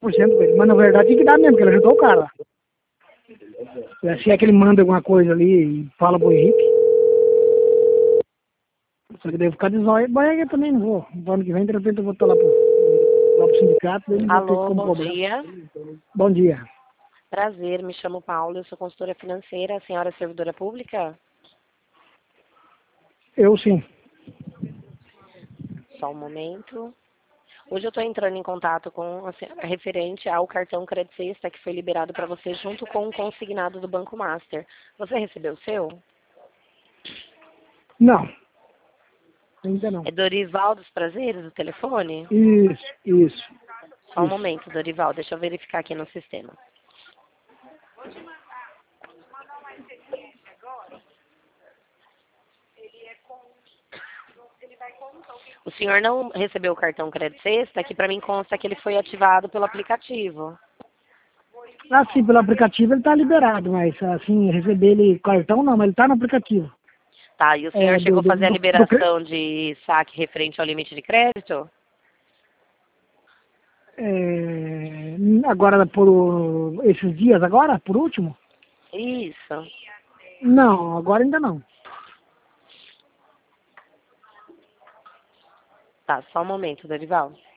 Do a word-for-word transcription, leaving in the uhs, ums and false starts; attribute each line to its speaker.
Speaker 1: por cento com ele. Mas na verdade tem que dar mesmo, porque ele ajudou o cara. Se é que ele manda alguma coisa ali e fala pro Henrique. Só que devo ficar de zóio. Mas eu também não vou. No ano que vem, de repente eu vou estar lá pro, lá pro sindicato. Daí não vou ter
Speaker 2: Alô,
Speaker 1: como
Speaker 2: bom
Speaker 1: cobrar.
Speaker 2: dia.
Speaker 1: Bom dia.
Speaker 2: Prazer, me chamo Paula, eu sou consultora financeira. A senhora é servidora pública?
Speaker 1: Eu sim.
Speaker 2: Só um momento. Hoje eu estou entrando em contato com a senhora referente ao cartão Credit Sexta que foi liberado para você junto com o consignado do Banco Master. Você recebeu o seu?
Speaker 1: Não. Ainda não.
Speaker 2: É Dorival dos Prazeres, o telefone?
Speaker 1: Isso, isso.
Speaker 2: Só um
Speaker 1: isso.
Speaker 2: momento, Dorival, deixa eu verificar aqui no sistema. O senhor não recebeu o cartão Credit Sexta, que para mim consta que ele foi ativado pelo aplicativo.
Speaker 1: Assim, pelo aplicativo ele tá liberado, mas assim, receber ele cartão não, mas ele tá no aplicativo.
Speaker 2: Tá, e o senhor
Speaker 1: É,
Speaker 2: chegou
Speaker 1: do,
Speaker 2: a
Speaker 1: do,
Speaker 2: fazer a
Speaker 1: do, do cre-
Speaker 2: liberação de saque referente ao limite de crédito?
Speaker 1: é, agora por esses dias agora, por último?
Speaker 2: Isso.
Speaker 1: Não, agora ainda não.
Speaker 2: Tá, só um momento, Dorival.